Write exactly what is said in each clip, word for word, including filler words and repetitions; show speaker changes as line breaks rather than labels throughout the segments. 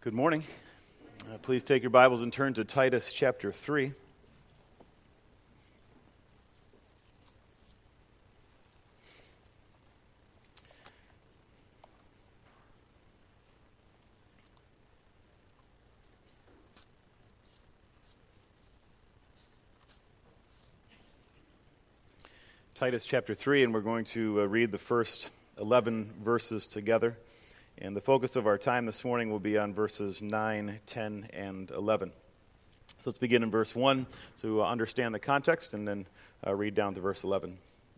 Good morning. Uh, please take your Bibles and turn to Titus chapter three. Titus chapter three, and we're going to uh, read the first eleven verses together. And the focus of our time this morning will be on verses nine, ten, and eleven. So let's begin in verse one to understand the context and then uh, read down to verse eleven.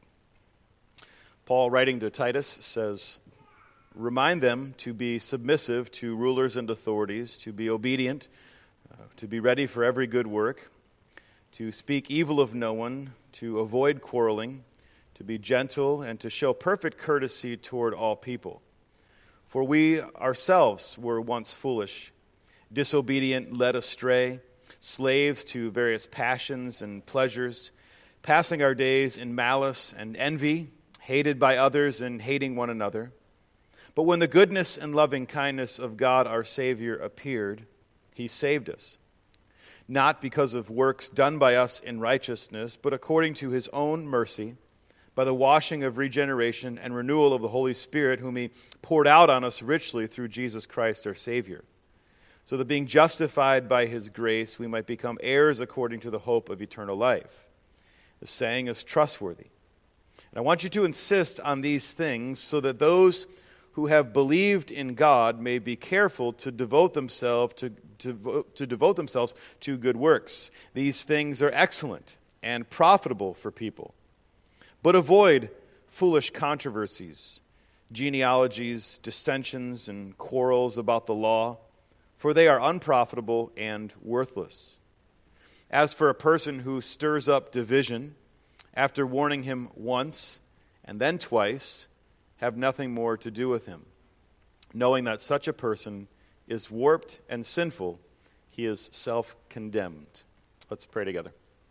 Paul, writing to Titus, says, "Remind them to be submissive to rulers and authorities, to be obedient, uh, to be ready for every good work, to speak evil of no one, to avoid quarreling, to be gentle, and to show perfect courtesy toward all people. For we ourselves were once foolish, disobedient, led astray, slaves to various passions and pleasures, passing our days in malice and envy, hated by others and hating one another. But when the goodness and loving kindness of God our Savior appeared, He saved us, not because of works done by us in righteousness, but according to His own mercy, by the washing of regeneration and renewal of the Holy Spirit, whom He poured out on us richly through Jesus Christ our Savior, so that being justified by His grace, we might become heirs according to the hope of eternal life. The saying is trustworthy. And I want you to insist on these things so that those who have believed in God may be careful to devote themselves to, to, to devote themselves to good works. These things are excellent and profitable for people. But avoid foolish controversies, genealogies, dissensions, and quarrels about the law, for they are unprofitable and worthless. As for a person who stirs up division, after warning him once and then twice, have nothing more to do with him, knowing that such a person is warped and sinful, he is self-condemned." Let's pray together.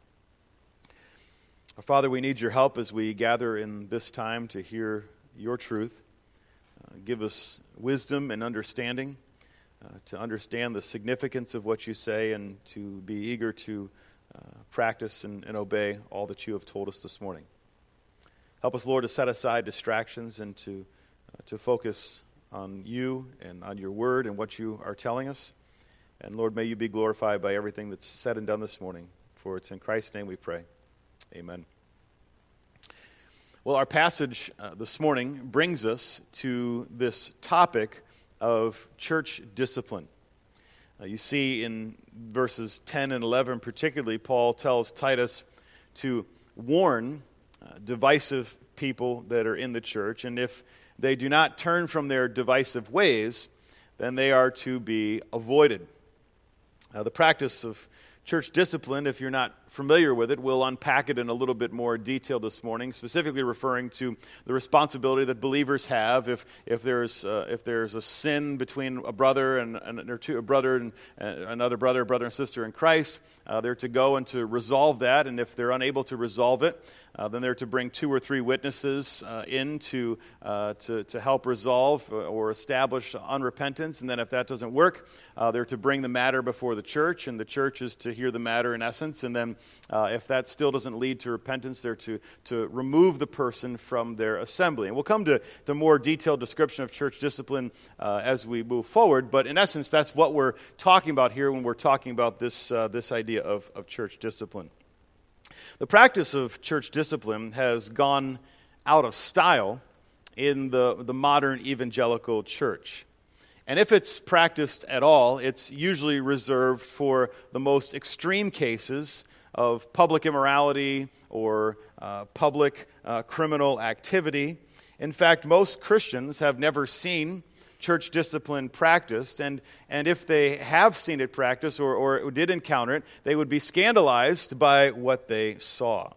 Our Father, we need your help as we gather in this time to hear your truth. Uh, give us wisdom and understanding uh, to understand the significance of what you say and to be eager to uh, practice and, and obey all that you have told us this morning. Help us, Lord, to set aside distractions and to, uh, to focus on you and on your word and what you are telling us. And Lord, may you be glorified by everything that's said and done this morning. For it's in Christ's name we pray. Amen. Well, our passage uh, this morning brings us to this topic of church discipline. Uh, you see in verses ten and eleven particularly, Paul tells Titus to warn uh, divisive people that are in the church, and if they do not turn from their divisive ways, then they are to be avoided. Uh, the practice of church discipline, if you're not familiar with it, we'll unpack it in a little bit more detail this morning, specifically referring to the responsibility that believers have if if there's uh, if there's a sin between a brother and, and or two, a brother and uh, another brother, brother and sister in Christ. Uh, they're to go and to resolve that, and if they're unable to resolve it, uh, then they're to bring two or three witnesses uh, in to, uh, to to help resolve or establish unrepentance, and then if that doesn't work, uh, they're to bring the matter before the church, and the church is to hear the matter in essence, and then Uh, if that still doesn't lead to repentance, they're to, to remove the person from their assembly. And we'll come to the more detailed description of church discipline uh, as we move forward, but in essence, that's what we're talking about here when we're talking about this, uh, this idea of, of church discipline. The practice of church discipline has gone out of style in the, the modern evangelical church. And if it's practiced at all, it's usually reserved for the most extreme cases of public immorality or uh, public uh, criminal activity. In fact, most Christians have never seen church discipline practiced, and, and if they have seen it practiced or, or did encounter it, they would be scandalized by what they saw.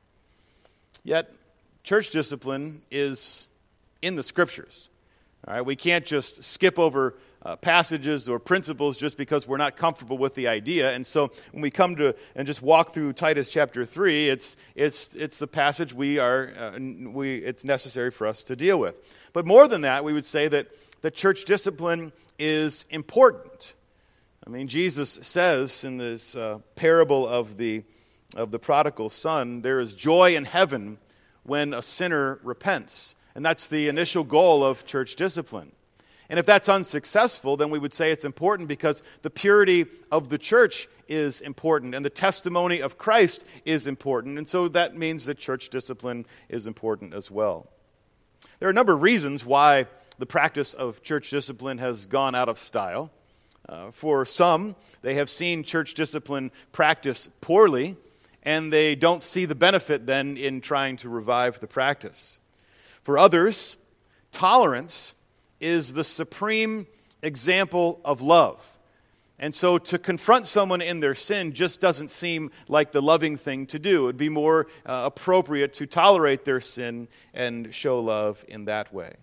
Yet, church discipline is in the Scriptures. All right, we can't just skip over uh, passages or principles just because we're not comfortable with the idea. And so when we come to and just walk through Titus chapter three, it's it's it's the passage we are uh, we it's necessary for us to deal with. But more than that, we would say that that church discipline is important. I mean, Jesus says in this uh, parable of the of the prodigal son, there is joy in heaven when a sinner repents. And that's the initial goal of church discipline. And if that's unsuccessful, then we would say it's important because the purity of the church is important and the testimony of Christ is important. And so that means that church discipline is important as well. There are a number of reasons why the practice of church discipline has gone out of style. Uh, for some, they have seen church discipline practiced poorly, and they don't see the benefit then in trying to revive the practice. For others, tolerance is the supreme example of love. And so to confront someone in their sin just doesn't seem like the loving thing to do. It would be more uh, appropriate to tolerate their sin and show love in that way.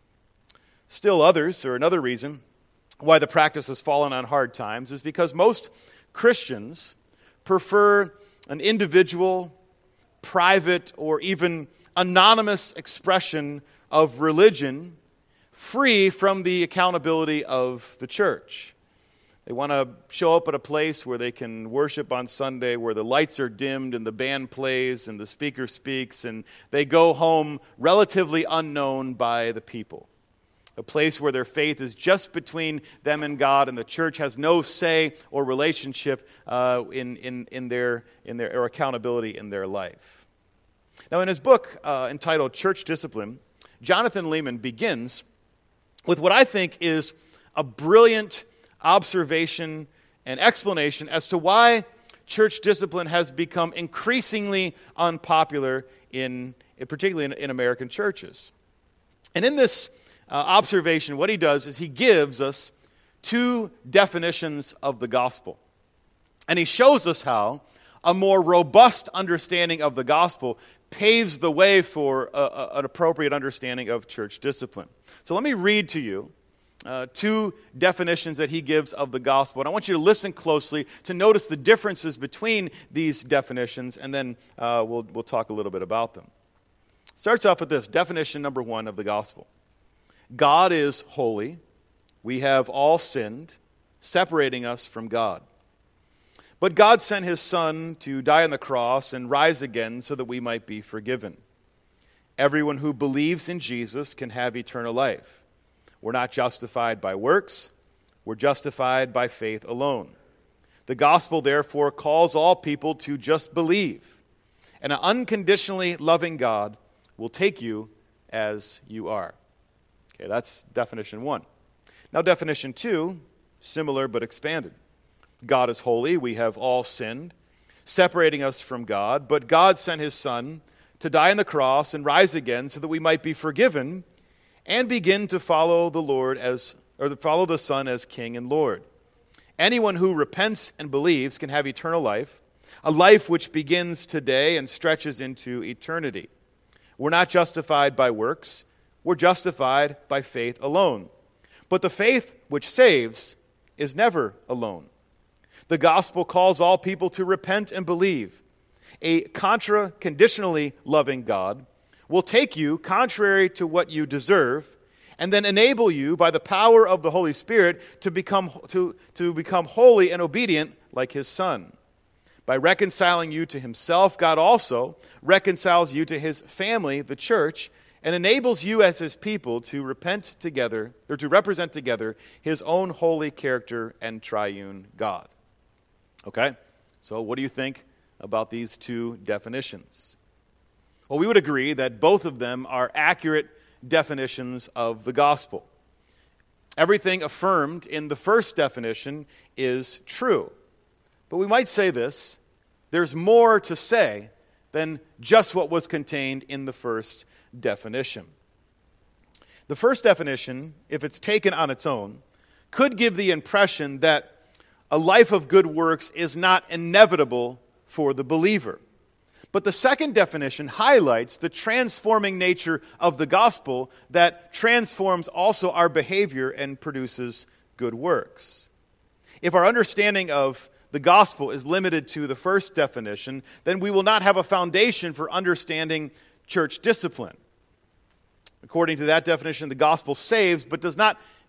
Still others, or another reason why the practice has fallen on hard times, is because most Christians prefer an individual, private, or even anonymous expression of religion free from the accountability of the church. They want to show up at a place where they can worship on Sunday, where the lights are dimmed and the band plays and the speaker speaks, and they go home relatively unknown by the people. A place where their faith is just between them and God, and the church has no say or relationship uh, in, in, in, their, in their or accountability in their life. Now, in his book uh, entitled Church Discipline, Jonathan Leeman begins with what I think is a brilliant observation and explanation as to why church discipline has become increasingly unpopular, in, particularly in, in American churches. And in this Uh, observation, what he does is he gives us two definitions of the gospel. And he shows us how a more robust understanding of the gospel paves the way for a, a, an appropriate understanding of church discipline. So let me read to you uh, two definitions that he gives of the gospel. And I want you to listen closely to notice the differences between these definitions, and then uh, we'll, we'll talk a little bit about them. Starts off with this, definition number one of the gospel. God is holy. We have all sinned, separating us from God. But God sent his Son to die on the cross and rise again so that we might be forgiven. Everyone who believes in Jesus can have eternal life. We're not justified by works. We're justified by faith alone. The gospel, therefore, calls all people to just believe. And an unconditionally loving God will take you as you are. Okay, that's definition one. Now definition two, similar but expanded. God is holy, we have all sinned, separating us from God, but God sent his Son to die on the cross and rise again so that we might be forgiven and begin to follow the Lord as, or to follow the Son as King and Lord. Anyone who repents and believes can have eternal life, a life which begins today and stretches into eternity. We're not justified by works. We're justified by faith alone. But the faith which saves is never alone. The gospel calls all people to repent and believe. A contra-conditionally loving God will take you contrary to what you deserve and then enable you by the power of the Holy Spirit to become, to, to become holy and obedient like his Son. By reconciling you to himself, God also reconciles you to his family, the church, and enables you as his people to repent together, or to represent together his own holy character and triune God. Okay, so what do you think about these two definitions? Well, we would agree that both of them are accurate definitions of the gospel. Everything affirmed in the first definition is true. But we might say this, there's more to say than just what was contained in the first definition. The first definition, if it's taken on its own, could give the impression that a life of good works is not inevitable for the believer. But the second definition highlights the transforming nature of the gospel that transforms also our behavior and produces good works. If our understanding of the gospel is limited to the first definition, then we will not have a foundation for understanding church discipline. According to that definition, the gospel saves, but does not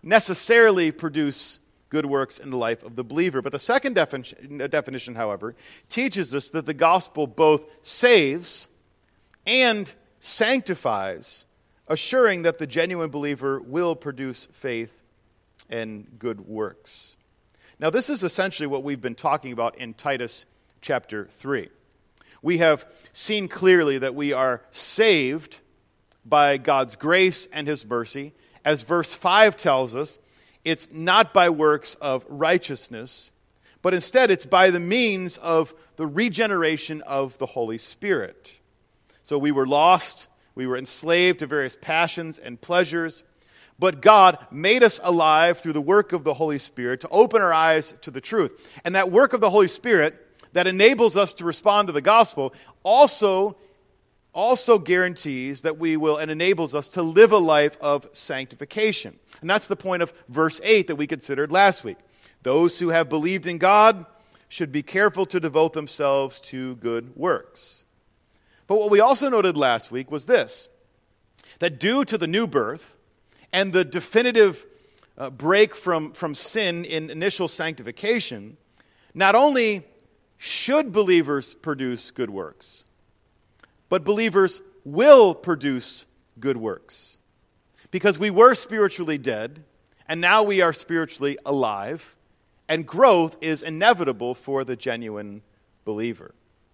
necessarily produce good works in the life of the believer. But the second definition, definition, however, teaches us that the gospel both saves and sanctifies, assuring that the genuine believer will produce faith and good works. Now, this is essentially what we've been talking about in Titus chapter three. We have seen clearly that we are saved by God's grace and His mercy. As verse five tells us, it's not by works of righteousness, but instead it's by the means of the regeneration of the Holy Spirit. So we were lost, we were enslaved to various passions and pleasures, but God made us alive through the work of the Holy Spirit to open our eyes to the truth. And that work of the Holy Spirit that enables us to respond to the gospel also, also guarantees that we will and enables us to live a life of sanctification. And that's the point of verse eight that we considered last week. Those who have believed in God should be careful to devote themselves to good works. But what we also noted last week was this, that due to the new birth and the definitive uh, break from, from sin in initial sanctification, not only should believers produce good works, but believers will produce good works. Because we were spiritually dead, and now we are spiritually alive, and growth is inevitable for the genuine believer.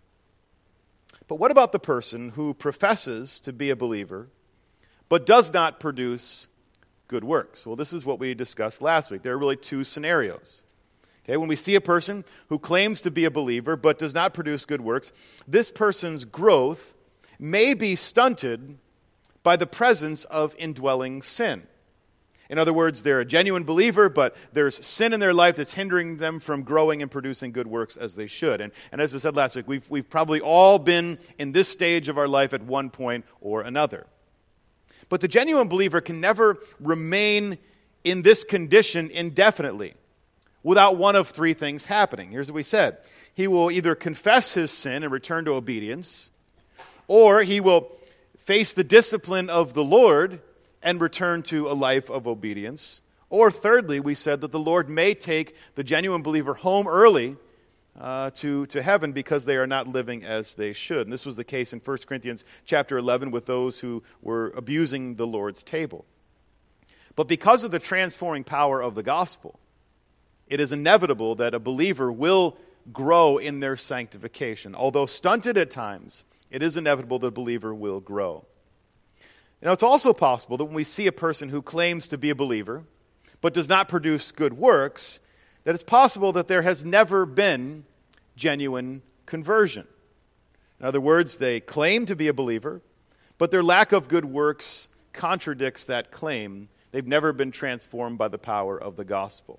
But what about the person who professes to be a believer, but does not produce good works? Well, this is what we discussed last week. There are really two scenarios. Okay, when we see a person who claims to be a believer, but does not produce good works, this person's growth may be stunted by the presence of indwelling sin. In other words, they're a genuine believer, but there's sin in their life that's hindering them from growing and producing good works as they should. And, and as I said last week, we've, we've probably all been in this stage of our life at one point or another. But the genuine believer can never remain in this condition indefinitely without one of three things happening. Here's what we said. He will either confess his sin and return to obedience, or he will face the discipline of the Lord and return to a life of obedience. Or thirdly, we said that the Lord may take the genuine believer home early uh, to, to heaven because they are not living as they should. And this was the case in First Corinthians chapter eleven with those who were abusing the Lord's table. But because of the transforming power of the gospel, it is inevitable that a believer will grow in their sanctification. Although stunted at times, it is inevitable that a believer will grow. You know, it's also possible that when we see a person who claims to be a believer, but does not produce good works, that it's possible that there has never been genuine conversion. In other words, they claim to be a believer, but their lack of good works contradicts that claim. They've never been transformed by the power of the gospel.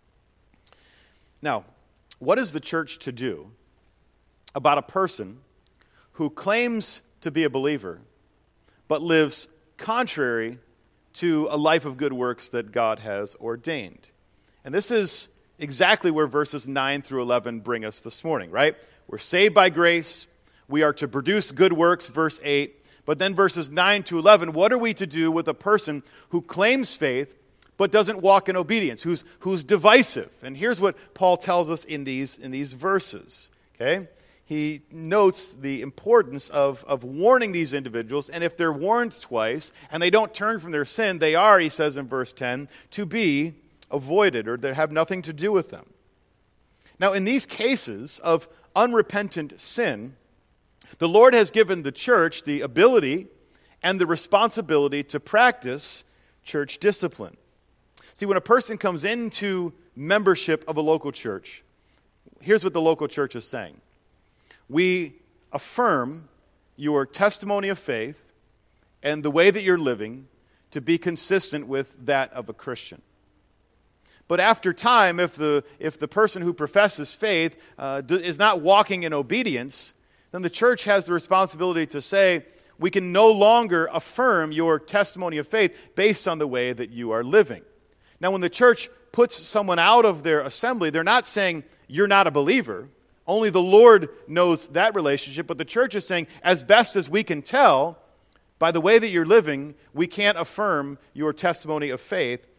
Now, what is the church to do about a person who claims to be a believer, but lives contrary to a life of good works that God has ordained? And this is exactly where verses nine through eleven bring us this morning, right? We're saved by grace. We are to produce good works, verse eight. But then verses nine to eleven, what are we to do with a person who claims faith but doesn't walk in obedience, who's, who's divisive? And here's what Paul tells us in these, in these verses, okay? He notes the importance of, of warning these individuals, and if they're warned twice and they don't turn from their sin, they are, he says in verse ten, to be avoided, or they have nothing to do with them. Now, in these cases of unrepentant sin, the Lord has given the church the ability and the responsibility to practice church discipline. See, when a person comes into membership of a local church, here's what the local church is saying. We affirm your testimony of faith and the way that you're living to be consistent with that of a Christian. But after time, if the, if the person who professes faith uh, is not walking in obedience, then the church has the responsibility to say, we can no longer affirm your testimony of faith based on the way that you are living. Now, when the church puts someone out of their assembly, they're not saying, you're not a believer. Only the Lord knows that relationship, but the church is saying, as best as we can tell, by the way that you're living, we can't affirm your testimony of faith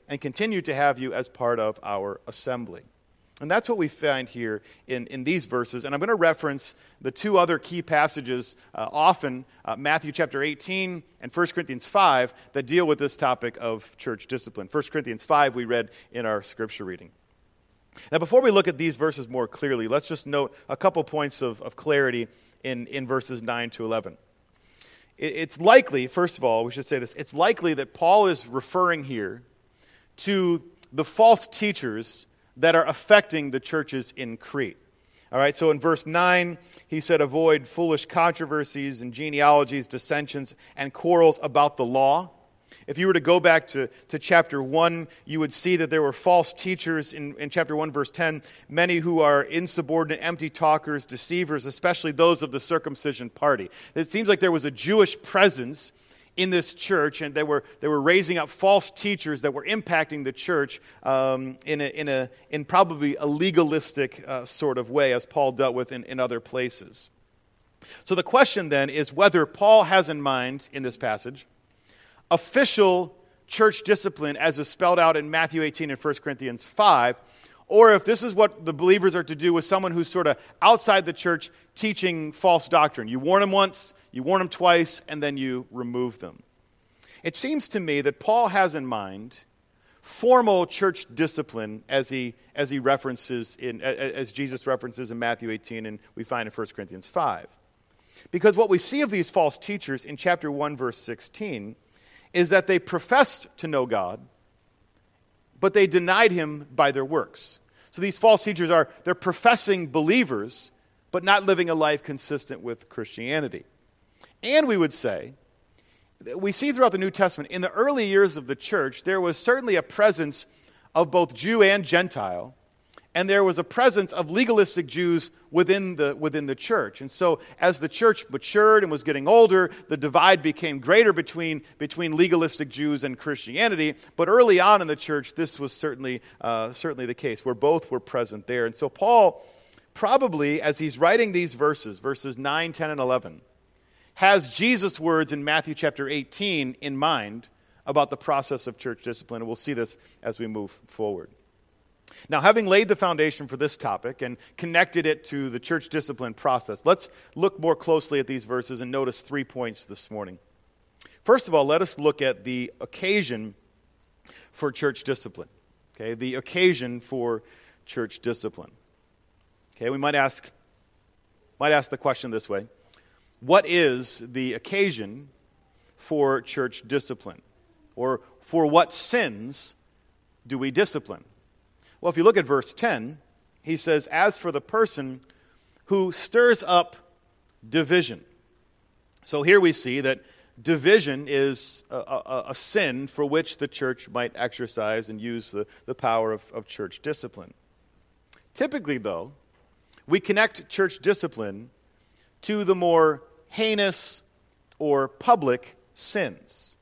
and continue to have you as part of our assembly. And that's what we find here in, in these verses. And I'm going to reference the two other key passages uh, often, uh, Matthew chapter eighteen and First Corinthians five, that deal with this topic of church discipline. First Corinthians five we read in our scripture reading. Now, before we look at these verses more clearly, let's just note a couple points of, of clarity in, in verses nine to eleven. It, it's likely, first of all, we should say this, it's likely that Paul is referring here to the false teachers that are affecting the churches in Crete. All right, so in verse nine, he said, avoid foolish controversies and genealogies, dissensions, and quarrels about the law. If you were to go back to, to chapter one, you would see that there were false teachers in, in chapter one, verse ten, many who are insubordinate, empty talkers, deceivers, especially those of the circumcision party. It seems like there was a Jewish presence in this church, and they were they were raising up false teachers that were impacting the church um, in a in a in probably a legalistic uh, sort of way, as Paul dealt with in, in other places. So the question then is whether Paul has in mind in this passage official church discipline as is spelled out in Matthew eighteen and First Corinthians five, or if this is what the believers are to do with someone who's sort of outside the church teaching false doctrine. You warn them once, you warn them twice, and then you remove them. It seems to me that Paul has in mind formal church discipline as he as he references in as Jesus references in Matthew eighteen and we find in First Corinthians five. Because what we see of these false teachers in chapter one, verse sixteen, is that they professed to know God, but they denied him by their works. So these false teachers are, they're professing believers, but not living a life consistent with Christianity. And we would say, we see throughout the New Testament, in the early years of the church, there was certainly a presence of both Jew and Gentile, and there was a presence of legalistic Jews within the, within the church. And so as the church matured and was getting older, the divide became greater between, between legalistic Jews and Christianity. But early on in the church, this was certainly, uh, certainly the case, where both were present there. And so Paul, probably as he's writing these verses, verses nine, ten, and eleven, has Jesus' words in Matthew chapter eighteen in mind about the process of church discipline. And we'll see this as we move forward. Now, having laid the foundation for this topic and connected it to the church discipline process, let's look more closely at these verses and notice three points this morning. First of all, let us look at the occasion for church discipline. Okay, the occasion for church discipline. Okay, we might ask, might ask the question this way: what is the occasion for church discipline? Or for what sins do we discipline? Well, if you look at verse ten, he says, as for the person who stirs up division. So here we see that division is a, a, a sin for which the church might exercise and use the, the power of, of church discipline. Typically, though, we connect church discipline to the more heinous or public sins.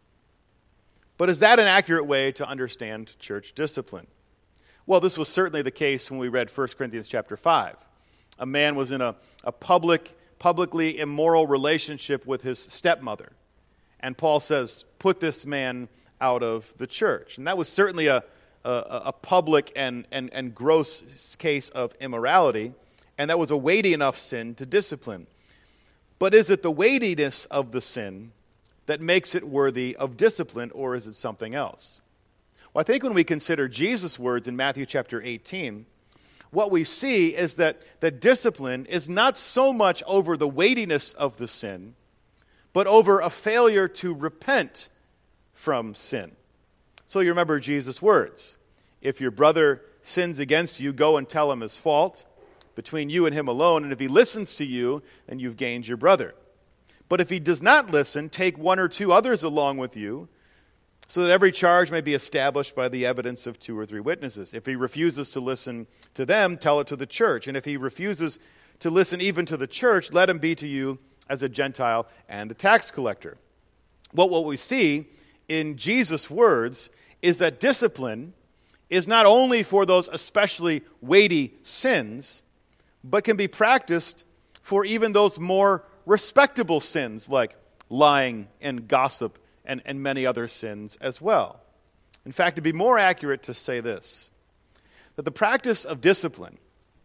But is that an accurate way to understand church discipline? Well, this was certainly the case when we read First Corinthians chapter five. A man was in a, a public, publicly immoral relationship with his stepmother. And Paul says, put this man out of the church. And that was certainly a, a, a public and, and, and gross case of immorality. And that was a weighty enough sin to discipline. But is it the weightiness of the sin that makes it worthy of discipline, or is it something else? Well, I think when we consider Jesus' words in Matthew chapter eighteen, what we see is that, that discipline is not so much over the weightiness of the sin, but over a failure to repent from sin. So you remember Jesus' words. If your brother sins against you, go and tell him his fault between you and him alone, and if he listens to you, then you've gained your brother. But if he does not listen, take one or two others along with you, so that every charge may be established by the evidence of two or three witnesses. If he refuses to listen to them, tell it to the church. And if he refuses to listen even to the church, let him be to you as a Gentile and a tax collector. Well, what we see in Jesus' words is that discipline is not only for those especially weighty sins, but can be practiced for even those more respectable sins like lying and gossip and, and many other sins as well. In fact, it'd be more accurate to say this, that the practice of discipline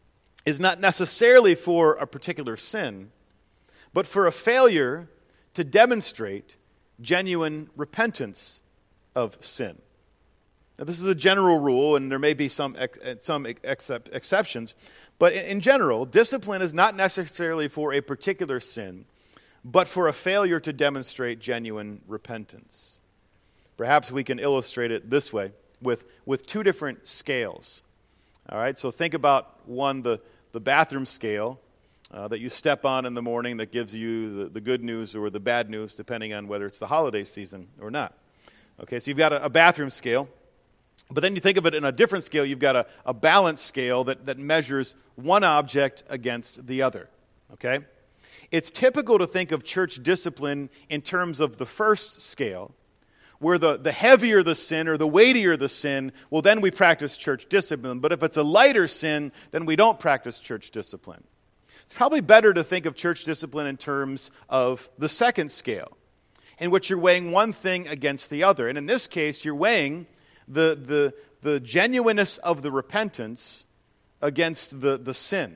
is not necessarily for a particular sin, but for a failure to demonstrate genuine repentance of sin. Now, this is a general rule, and there may be some ex- some except exceptions, but in, in general, discipline is not necessarily for a particular sin, but for a failure to demonstrate genuine repentance. Perhaps we can illustrate it this way, with, with two different scales. All right, so think about one, the, the bathroom scale uh, that you step on in the morning that gives you the, the good news or the bad news, depending on whether it's the holiday season or not. Okay, so you've got a, a bathroom scale, but then you think of it in a different scale. You've got a, a balance scale that, that measures one object against the other. Okay? It's typical to think of church discipline in terms of the first scale, where the, the heavier the sin or the weightier the sin, well, then we practice church discipline. But if it's a lighter sin, then we don't practice church discipline. It's probably better to think of church discipline in terms of the second scale, in which you're weighing one thing against the other. And in this case, you're weighing the, the, the genuineness of the repentance against the, the sin.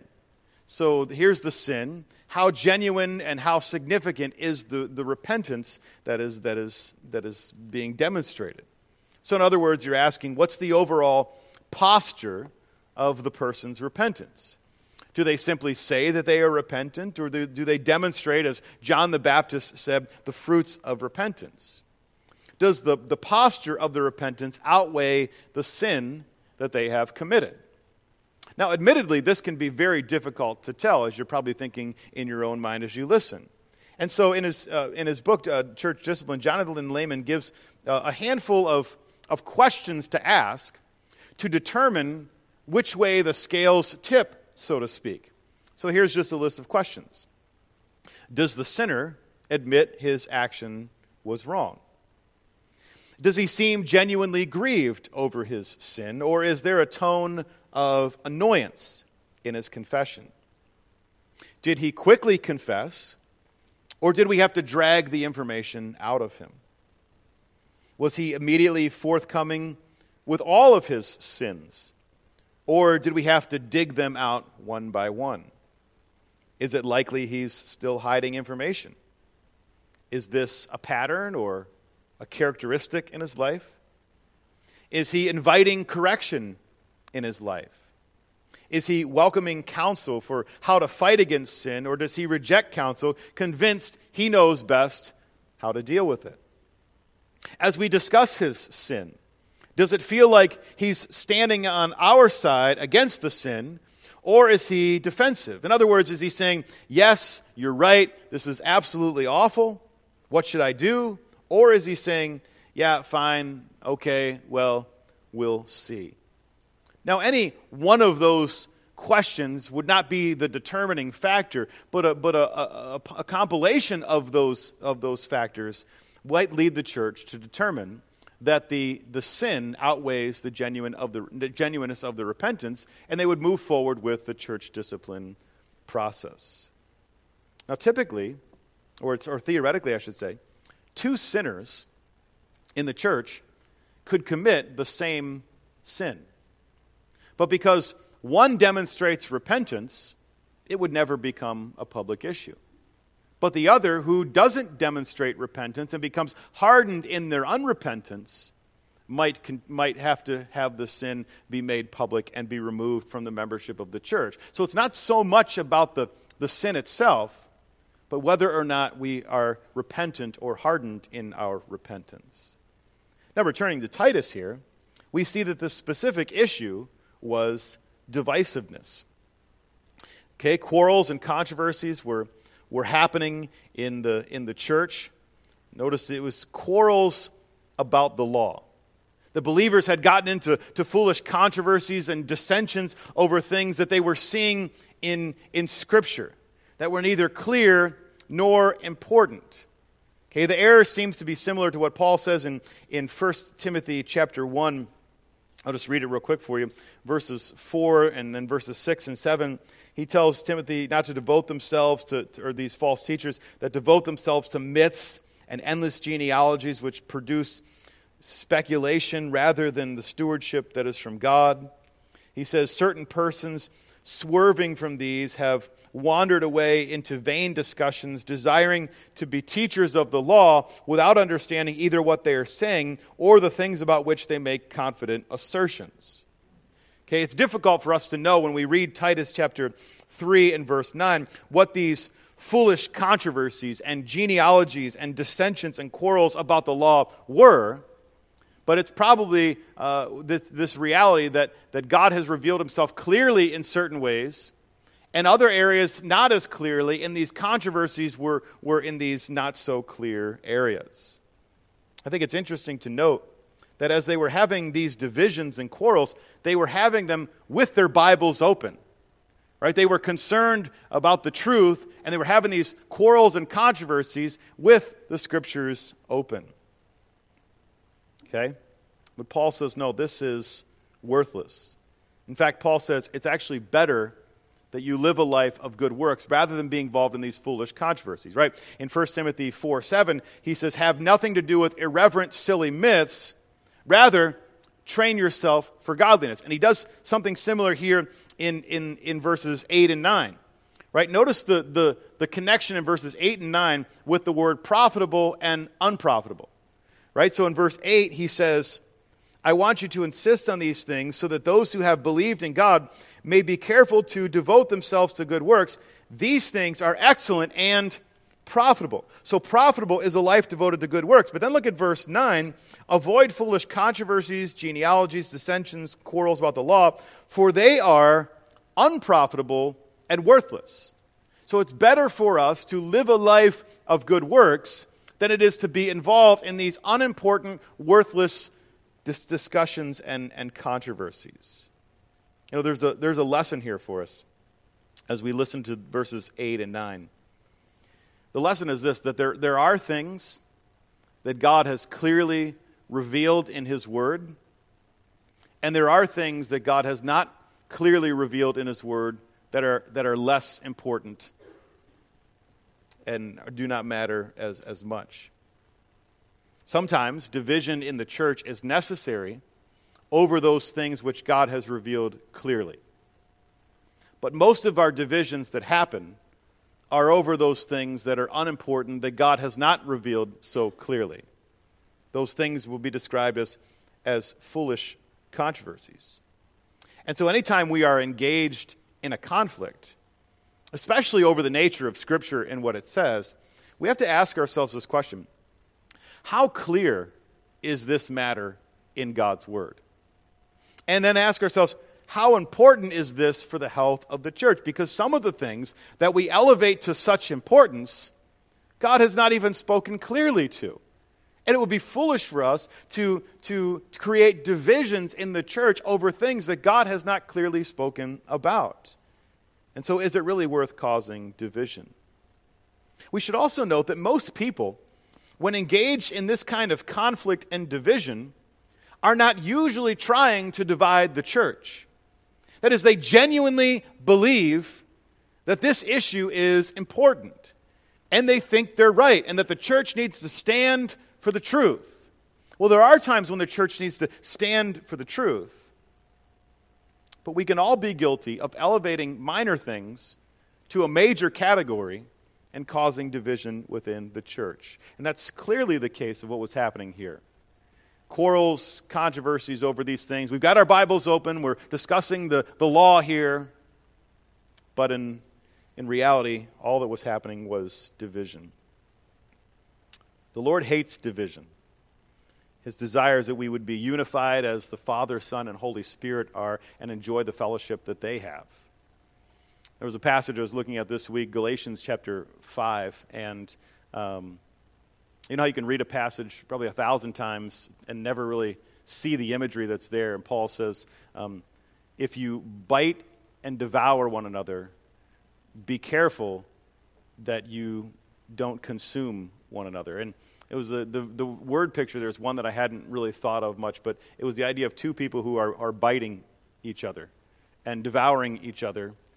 So here's the sin. How genuine and how significant is the, the repentance that is, that is, that is being demonstrated? So in other words, you're asking, what's the overall posture of the person's repentance? Do they simply say that they are repentant, or do, do they demonstrate, as John the Baptist said, the fruits of repentance? Does the, the posture of the repentance outweigh the sin that they have committed? Now, admittedly, this can be very difficult to tell, as you're probably thinking in your own mind as you listen. And so in his uh, in his book, uh, Church Discipline, Jonathan Leeman gives uh, a handful of, of questions to ask to determine which way the scales tip, so to speak. So here's just a list of questions. Does the sinner admit his action was wrong? Does he seem genuinely grieved over his sin, or is there a tone of annoyance in his confession? Did he quickly confess, or did we have to drag the information out of him? Was he immediately forthcoming with all of his sins, or did we have to dig them out one by one? Is it likely he's still hiding information? Is this a pattern or a characteristic in his life? Is he inviting correction in his life? Is he welcoming counsel for how to fight against sin, or does he reject counsel, convinced he knows best how to deal with it? As we discuss his sin, does it feel like he's standing on our side against the sin, or is he defensive? In other words, is he saying, yes, you're right, this is absolutely awful, what should I do? Or is he saying, yeah, fine, okay, well, we'll see? Now, any one of those questions would not be the determining factor, but a, but a, a, a compilation of those, of those factors might lead the church to determine that the, the sin outweighs the, genuine of the, the genuineness of the repentance, and they would move forward with the church discipline process. Now, typically, or, it's, or theoretically, I should say, two sinners in the church could commit the same sin. But because one demonstrates repentance, it would never become a public issue. But the other, who doesn't demonstrate repentance and becomes hardened in their unrepentance, might, might have to have the sin be made public and be removed from the membership of the church. So it's not so much about the, the sin itself, but whether or not we are repentant or hardened in our repentance. Now, returning to Titus here, we see that the specific issue was divisiveness. Okay, quarrels and controversies were, were happening in the, in the church. Notice it was quarrels about the law. The believers had gotten into to foolish controversies and dissensions over things that they were seeing in, in Scripture that were neither clear nor important. Okay, the error seems to be similar to what Paul says in, in First Timothy chapter one. I'll just read it real quick for you. Verses four and then verses six and seven. He tells Timothy not to devote themselves to, to, or these false teachers, that devote themselves to myths and endless genealogies which produce speculation rather than the stewardship that is from God. He says certain persons swerving from these have wandered away into vain discussions, desiring to be teachers of the law without understanding either what they are saying or the things about which they make confident assertions. Okay, it's difficult for us to know when we read Titus chapter three and verse nine what these foolish controversies and genealogies and dissensions and quarrels about the law were. But it's probably uh, this, this reality that, that God has revealed himself clearly in certain ways, and other areas not as clearly, and these controversies were, were in these not so clear areas. I think it's interesting to note that as they were having these divisions and quarrels, they were having them with their Bibles open. Right? They were concerned about the truth, and they were having these quarrels and controversies with the Scriptures open. Okay? But Paul says, no, this is worthless. In fact, Paul says it's actually better that you live a life of good works rather than being involved in these foolish controversies, right? In First Timothy four seven, he says, have nothing to do with irreverent, silly myths. Rather, train yourself for godliness. And he does something similar here in, in, in verses eight and nine. Right? Notice the, the, the connection in verses eight and nine with the word profitable and unprofitable. Right? So in verse eight, he says, I want you to insist on these things so that those who have believed in God may be careful to devote themselves to good works. These things are excellent and profitable. So profitable is a life devoted to good works. But then look at verse nine. Avoid foolish controversies, genealogies, dissensions, quarrels about the law, for they are unprofitable and worthless. So it's better for us to live a life of good works than it is to be involved in these unimportant, worthless dis- discussions and, and controversies. You know, there's a, there's a lesson here for us as we listen to verses eight and nine. The lesson is this, that there, there are things that God has clearly revealed in His Word, and there are things that God has not clearly revealed in His Word that are, that are less important and do not matter as, as much. Sometimes division in the church is necessary over those things which God has revealed clearly. But most of our divisions that happen are over those things that are unimportant, that God has not revealed so clearly. Those things will be described as, as foolish controversies. And so anytime we are engaged in a conflict, especially over the nature of Scripture and what it says, we have to ask ourselves this question: how clear is this matter in God's Word? And then ask ourselves, how important is this for the health of the church? Because some of the things that we elevate to such importance, God has not even spoken clearly to. And it would be foolish for us to, to create divisions in the church over things that God has not clearly spoken about. And so is it really worth causing division? We should also note that most people, when engaged in this kind of conflict and division, are not usually trying to divide the church. That is, they genuinely believe that this issue is important, and they think they're right, and that the church needs to stand for the truth. Well, there are times when the church needs to stand for the truth, but we can all be guilty of elevating minor things to a major category and causing division within the church. And that's clearly the case of what was happening here. Quarrels, controversies over these things. We've got our Bibles open. We're discussing the, the law here. But in, in reality, all that was happening was division. The Lord hates division. His desire is that we would be unified as the Father, Son, and Holy Spirit are and enjoy the fellowship that they have. There was a passage I was looking at this week, Galatians chapter five, and um, you know how you can read a passage probably a thousand times and never really see the imagery that's there. And Paul says, um, if you bite and devour one another, be careful that you don't consume one another. And it was a, the, the word picture, there's one that I hadn't really thought of much, but it was the idea of two people who are, are biting each other and devouring each other.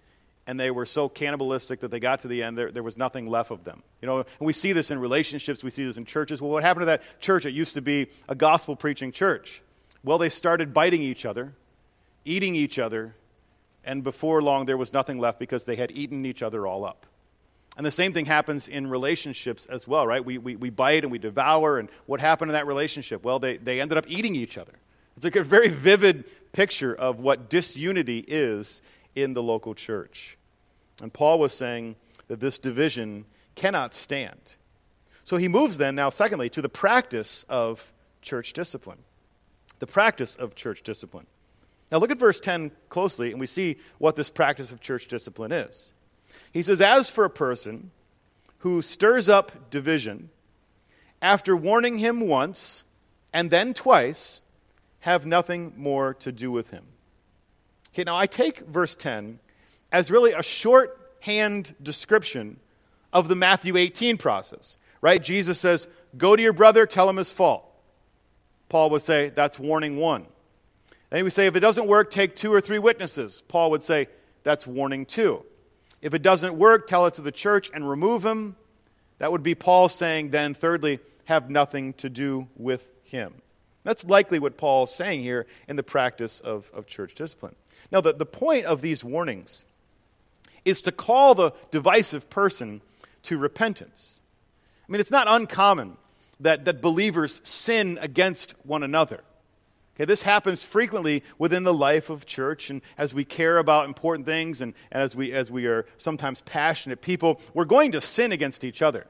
and they were so cannibalistic that they got to the end, there, there was nothing left of them. You know, and we see this in relationships, we see this in churches. Well, what happened to that church? It used to be a gospel-preaching church. Well, they started biting each other, eating each other, and before long there was nothing left because they had eaten each other all up. And the same thing happens in relationships as well, right? We, we, we bite and we devour, and what happened in that relationship? Well, they, they ended up eating each other. It's like a very vivid picture of what disunity is in the local church. And Paul was saying that this division cannot stand. So he moves then, now secondly, to the practice of church discipline. The practice of church discipline. Now look at verse ten closely, and we see what this practice of church discipline is. He says, as for a person who stirs up division, after warning him once and then twice, have nothing more to do with him. Okay, now I take verse ten as really a shorthand description of the Matthew eighteen process, right? Jesus says, go to your brother, tell him his fault. Paul would say, that's warning one. Then he would say, if it doesn't work, take two or three witnesses. Paul would say, that's warning two. If it doesn't work, tell it to the church and remove him. That would be Paul saying then, thirdly, have nothing to do with him. That's likely what Paul's saying here in the practice of, of church discipline. Now, the, the point of these warnings is to call the divisive person to repentance. I mean, it's not uncommon that, that believers sin against one another. Okay, this happens frequently within the life of church, and as we care about important things and, and as we as we are sometimes passionate people, we're going to sin against each other.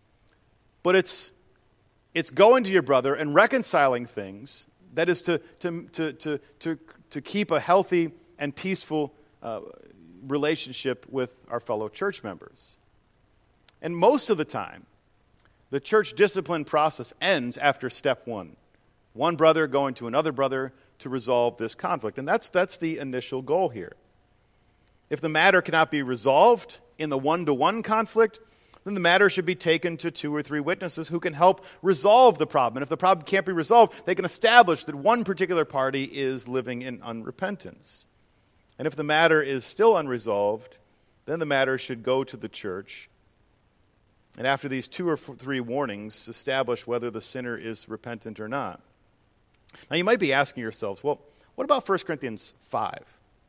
But it's it's going to your brother and reconciling things, that is to to to to to, to keep a healthy and peaceful uh, relationship with our fellow church members. And most of the time, the church discipline process ends after step one. One brother going to another brother to resolve this conflict. And that's, that's the initial goal here. If the matter cannot be resolved in the one-to-one conflict, then the matter should be taken to two or three witnesses who can help resolve the problem. And if the problem can't be resolved, they can establish that one particular party is living in unrepentance. And if the matter is still unresolved, then the matter should go to the church. And after these two or three warnings, establish whether the sinner is repentant or not. Now you might be asking yourselves, well, what about First Corinthians five?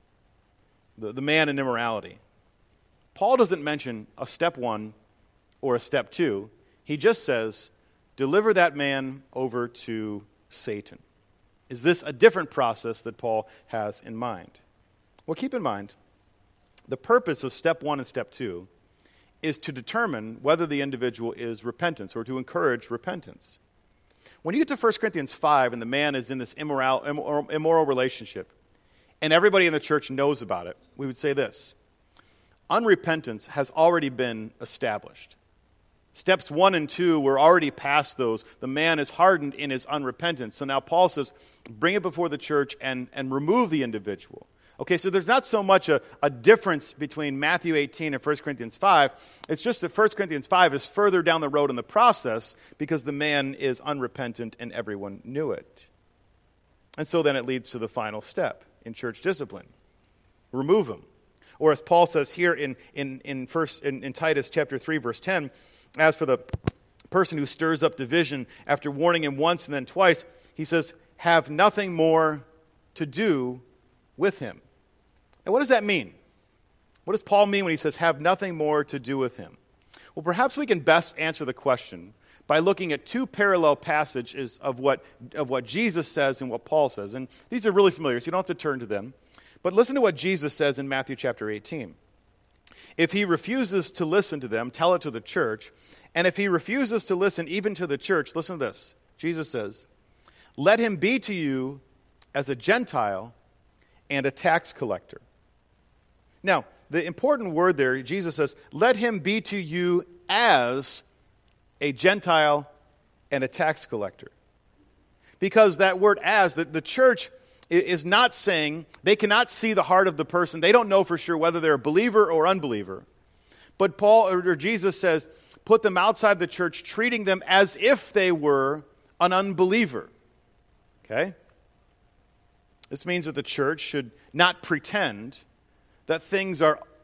The, the man in immorality. Paul doesn't mention a step one or a step two. He just says, deliver that man over to Satan. Is this a different process that Paul has in mind? Well, keep in mind, the purpose of step one and step two is to determine whether the individual is repentant or to encourage repentance. When you get to First Corinthians five and the man is in this immoral, immoral relationship and everybody in the church knows about it, we would say this: unrepentance has already been established. Steps one and two were already past those. The man is hardened in his unrepentance. So now Paul says, bring it before the church and, and remove the individual. Okay, so there's not so much a, a difference between Matthew eighteen and First Corinthians five. It's just that First Corinthians five is further down the road in the process because the man is unrepentant and everyone knew it. And so then it leads to the final step in church discipline. Remove him. Or as Paul says here in, in, in, first, in, in Titus chapter three, verse ten, as for the person who stirs up division after warning him once and then twice, he says, have nothing more to do with him. And what does that mean? What does Paul mean when he says, have nothing more to do with him? Well, perhaps we can best answer the question by looking at two parallel passages of what, of what Jesus says and what Paul says. And these are really familiar, so you don't have to turn to them. But listen to what Jesus says in Matthew chapter eighteen. If he refuses to listen to them, tell it to the church. And if he refuses to listen even to the church, listen to this. Jesus says, let him be to you as a Gentile and a tax collector. Now, the important word there, Jesus says, let him be to you as a Gentile and a tax collector. Because that word as, the, the church is not saying, they cannot see the heart of the person. They don't know for sure whether they're a believer or unbeliever. But Paul, or Jesus says, put them outside the church, treating them as if they were an unbeliever. Okay? This means that the church should not pretend that things are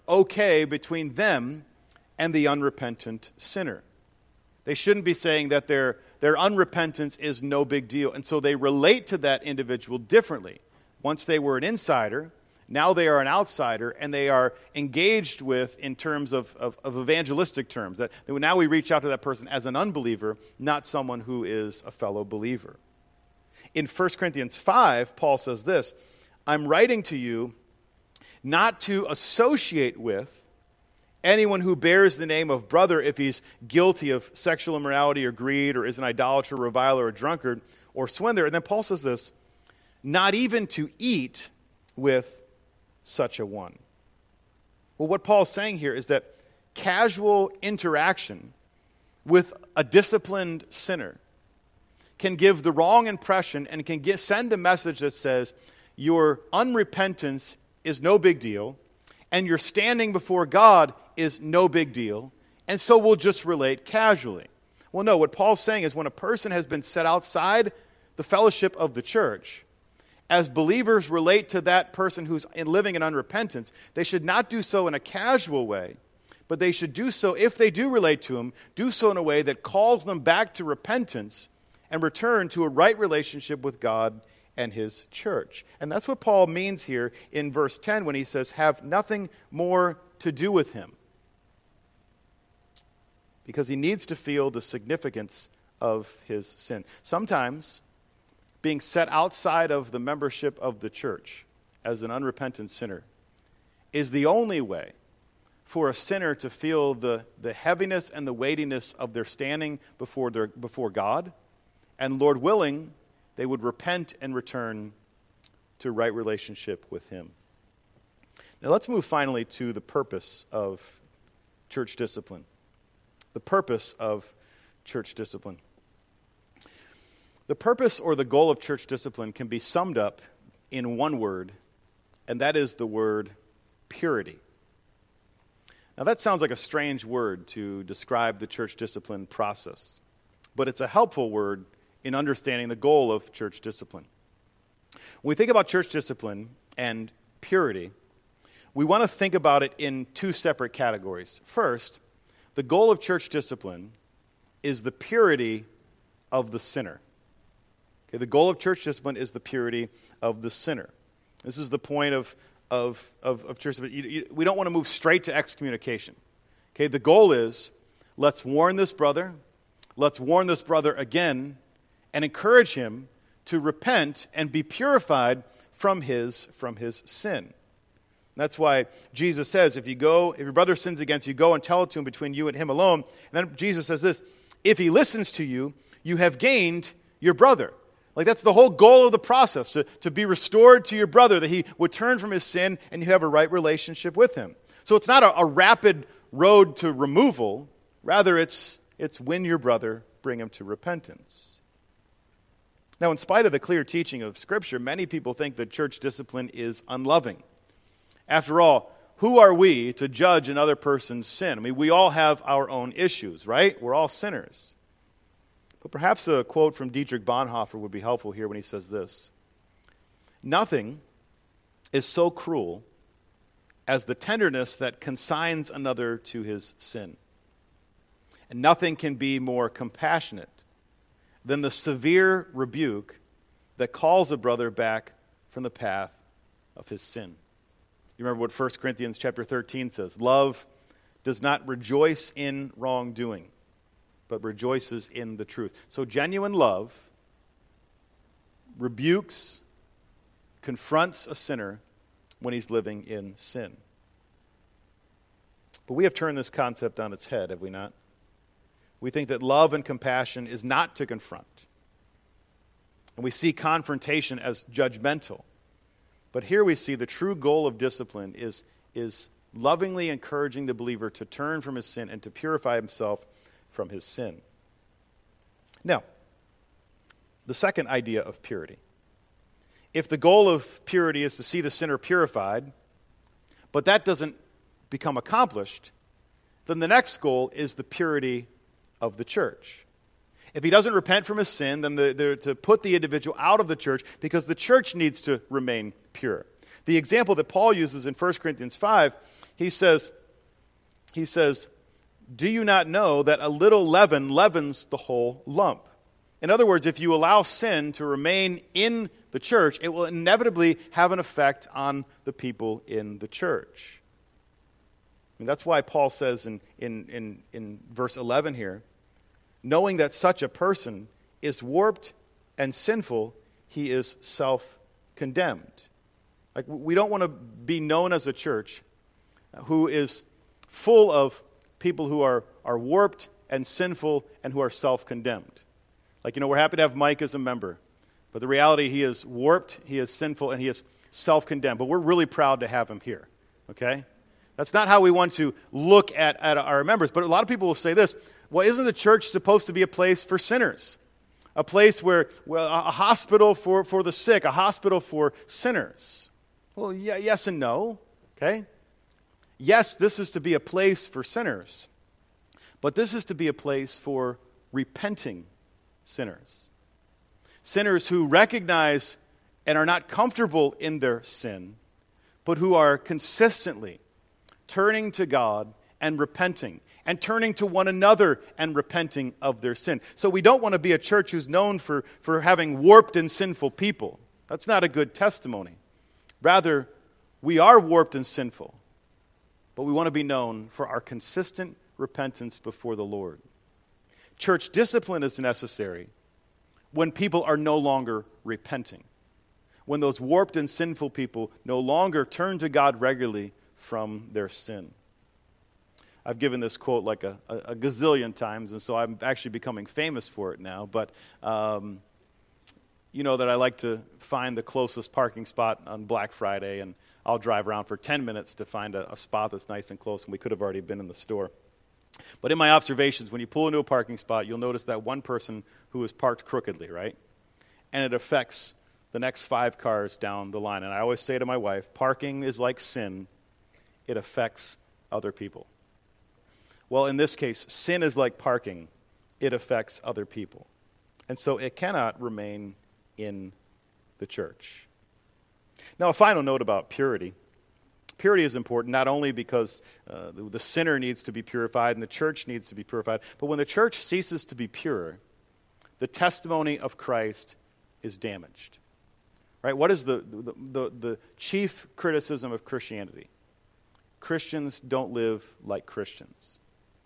okay between them and the unrepentant sinner. They shouldn't be saying that their, their unrepentance is no big deal. And so they relate to that individual differently. Once they were an insider, now they are an outsider, and they are engaged with in terms of, of, of evangelistic terms. That, that now we reach out to that person as an unbeliever, not someone who is a fellow believer. In First Corinthians five, Paul says this, I'm writing to you not to associate with anyone who bears the name of brother if he's guilty of sexual immorality or greed or is an idolater, reviler, or drunkard, or swindler. And then Paul says this, not even to eat with such a one. Well, what Paul's saying here is that casual interaction with a disciplined sinner can give the wrong impression and can get, send a message that says your unrepentance is no big deal and your standing before God is no big deal, and so we'll just relate casually. Well, no, what Paul's saying is when a person has been set outside the fellowship of the church, as believers relate to that person who's in living in unrepentance, they should not do so in a casual way, but they should do so, if they do relate to him, do so in a way that calls them back to repentance and return to a right relationship with God and his church. And that's what Paul means here in verse ten when he says, have nothing more to do with him. Because he needs to feel the significance of his sin. Sometimes being set outside of the membership of the church as an unrepentant sinner is the only way for a sinner to feel the, the heaviness and the weightiness of their standing before, their, before God. And Lord willing, they would repent and return to right relationship with him. Now let's move finally to the purpose of church discipline. The purpose of church discipline. The purpose or the goal of church discipline can be summed up in one word, and that is the word purity. Now that sounds like a strange word to describe the church discipline process, but it's a helpful word in understanding the goal of church discipline. When we think about church discipline and purity, we want to think about it in two separate categories. First, the goal of church discipline is the purity of the sinner. Okay, the goal of church discipline is the purity of the sinner. This is the point of, of, of, of church discipline. You, you, we don't want to move straight to excommunication. Okay, the goal is, let's warn this brother, let's warn this brother again, and encourage him to repent and be purified from his, from his sin. That's why Jesus says, if you go, if your brother sins against you, go and tell it to him between you and him alone. And then Jesus says this, if he listens to you, you have gained your brother. Like that's the whole goal of the process, to, to be restored to your brother, that he would turn from his sin and you have a right relationship with him. So it's not a, a rapid road to removal. Rather, it's, it's win your brother, bring him to repentance. Now, in spite of the clear teaching of Scripture, many people think that church discipline is unloving. After all, who are we to judge another person's sin? I mean, we all have our own issues, right? We're all sinners. But perhaps a quote from Dietrich Bonhoeffer would be helpful here when he says this. Nothing is so cruel as the tenderness that consigns another to his sin. And nothing can be more compassionate than the severe rebuke that calls a brother back from the path of his sin. You remember what First Corinthians chapter thirteen says. Love does not rejoice in wrongdoing, but rejoices in the truth. So genuine love rebukes, confronts a sinner when he's living in sin. But we have turned this concept on its head, have we not? We think that love and compassion is not to confront. And we see confrontation as judgmental. But here we see the true goal of discipline is, is lovingly encouraging the believer to turn from his sin and to purify himself from his sin. Now, the second idea of purity. If the goal of purity is to see the sinner purified, but that doesn't become accomplished, then the next goal is the purity of the church. If he doesn't repent from his sin, then the, they're to put the individual out of the church because the church needs to remain pure. The example that Paul uses in First Corinthians five, he says, he says, do you not know that a little leaven leavens the whole lump? In other words, if you allow sin to remain in the church, it will inevitably have an effect on the people in the church. And that's why Paul says in, in, in, in verse eleven here, knowing that such a person is warped and sinful, he is self-condemned. Like, we don't want to be known as a church who is full of people who are, are warped and sinful and who are self-condemned. Like, you know, we're happy to have Mike as a member, but the reality, he is warped, he is sinful, and he is self-condemned. But we're really proud to have him here, okay? That's not how we want to look at, at our members. But a lot of people will say this, well, isn't the church supposed to be a place for sinners? A place where, well, a hospital for, for the sick, a hospital for sinners. Well, yeah, yes and no, okay? Yes, this is to be a place for sinners, but this is to be a place for repenting sinners. Sinners who recognize and are not comfortable in their sin, but who are consistently turning to God and repenting, and turning to one another and repenting of their sin. So we don't want to be a church who's known for, for having warped and sinful people. That's not a good testimony. Rather, we are warped and sinful, but we want to be known for our consistent repentance before the Lord. Church discipline is necessary when people are no longer repenting, when those warped and sinful people no longer turn to God regularly from their sin. I've given this quote like a, a, a gazillion times, and so I'm actually becoming famous for it now. But um, you know that I like to find the closest parking spot on Black Friday, and I'll drive around for ten minutes to find a, a spot that's nice and close, and we could have already been in the store. But in my observations, when you pull into a parking spot, you'll notice that one person who is parked crookedly, right? And it affects the next five cars down the line. And I always say to my wife, parking is like sin. It affects other people. Well, in this case, sin is like parking. It affects other people. And so it cannot remain in the church. Now, a final note about purity. Purity is important not only because uh, the, the sinner needs to be purified and the church needs to be purified, but when the church ceases to be pure, the testimony of Christ is damaged. Right? What is the, the, the, the chief criticism of Christianity? Christians don't live like Christians.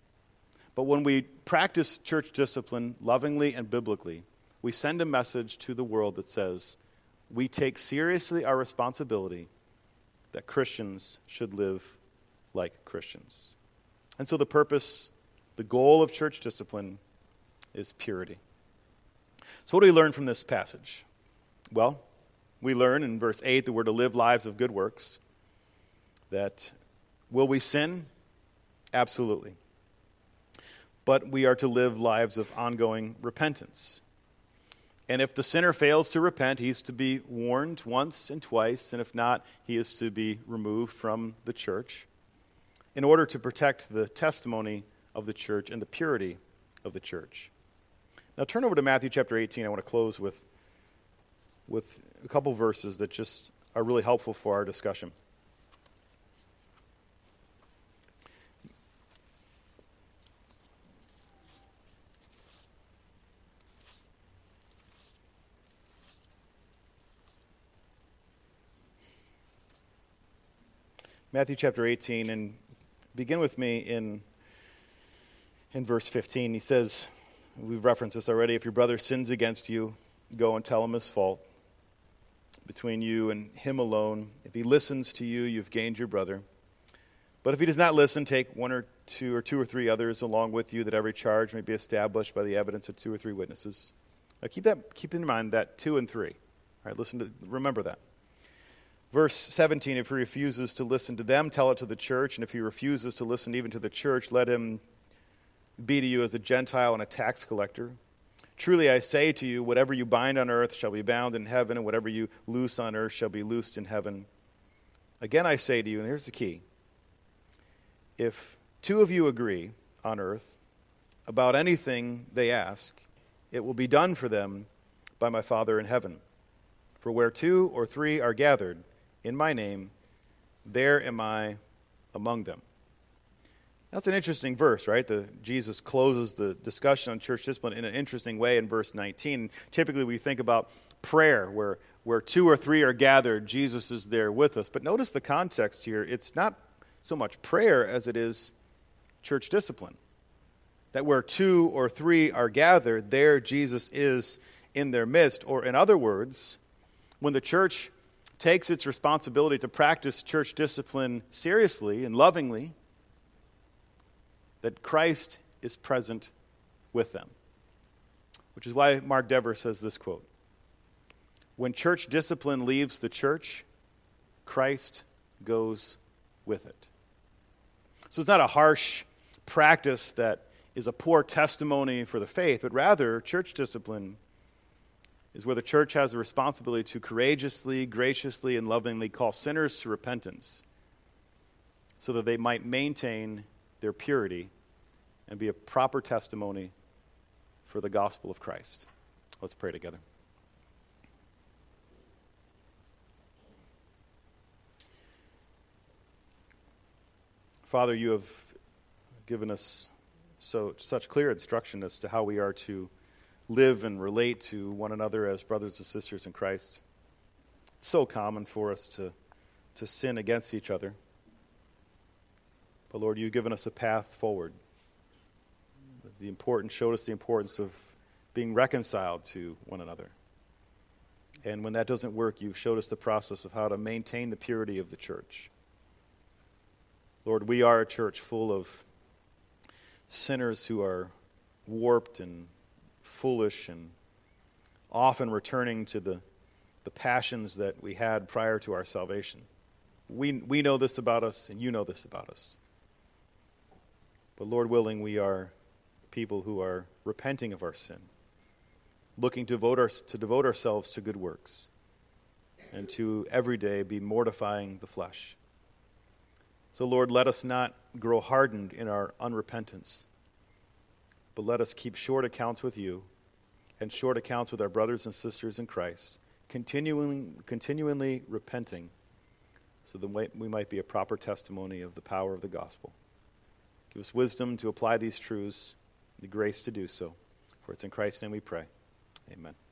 But when we practice church discipline lovingly and biblically, we send a message to the world that says we take seriously our responsibility that Christians should live like Christians. And so the purpose, the goal of church discipline is purity. So what do we learn from this passage? Well, we learn in verse eight that we're to live lives of good works. That will we sin? Absolutely. But we are to live lives of ongoing repentance. And if the sinner fails to repent, he's to be warned once and twice, and if not, he is to be removed from the church in order to protect the testimony of the church and the purity of the church. Now turn over to Matthew chapter eighteen. I want to close with, with a couple verses that just are really helpful for our discussion. Matthew chapter eighteen, and begin with me in, in verse fifteen. He says, we've referenced this already, if your brother sins against you, go and tell him his fault between you and him alone. If he listens to you, you've gained your brother. But if he does not listen, take one or two or two or three others along with you, that every charge may be established by the evidence of two or three witnesses. Now keep that keep in mind that two and three. All right, listen to remember that. Verse seventeen, if he refuses to listen to them, tell it to the church. And if he refuses to listen even to the church, let him be to you as a Gentile and a tax collector. Truly I say to you, whatever you bind on earth shall be bound in heaven, and whatever you loose on earth shall be loosed in heaven. Again I say to you, and here's the key, if two of you agree on earth about anything they ask, it will be done for them by my Father in heaven. For where two or three are gathered in my name, there am I among them. That's an interesting verse, right? The, Jesus closes the discussion on church discipline in an interesting way in verse nineteen. Typically we think about prayer, where, where two or three are gathered, Jesus is there with us. But notice the context here. It's not so much prayer as it is church discipline. That where two or three are gathered, there Jesus is in their midst. Or in other words, when the church takes its responsibility to practice church discipline seriously and lovingly, that Christ is present with them. Which is why Mark Dever says this quote: when church discipline leaves the church, Christ goes with it. So it's not a harsh practice that is a poor testimony for the faith, but rather church discipline is where the church has the responsibility to courageously, graciously, and lovingly call sinners to repentance so that they might maintain their purity and be a proper testimony for the gospel of Christ. Let's pray together. Father, you have given us so such clear instruction as to how we are to live and relate to one another as brothers and sisters in Christ. It's so common for us to, to sin against each other. But Lord, you've given us a path forward. The important showed us the importance of being reconciled to one another. And when that doesn't work, you've showed us the process of how to maintain the purity of the church. Lord, we are a church full of sinners who are warped and foolish and often returning to the, the passions that we had prior to our salvation. We, we know this about us, and you know this about us. But Lord willing, we are people who are repenting of our sin, looking to devote, our, to devote ourselves to good works, and to every day be mortifying the flesh. So Lord, let us not grow hardened in our unrepentance, but let us keep short accounts with you and short accounts with our brothers and sisters in Christ, continually, continually repenting so that we might be a proper testimony of the power of the gospel. Give us wisdom to apply these truths, the grace to do so. For it's in Christ's name we pray. Amen.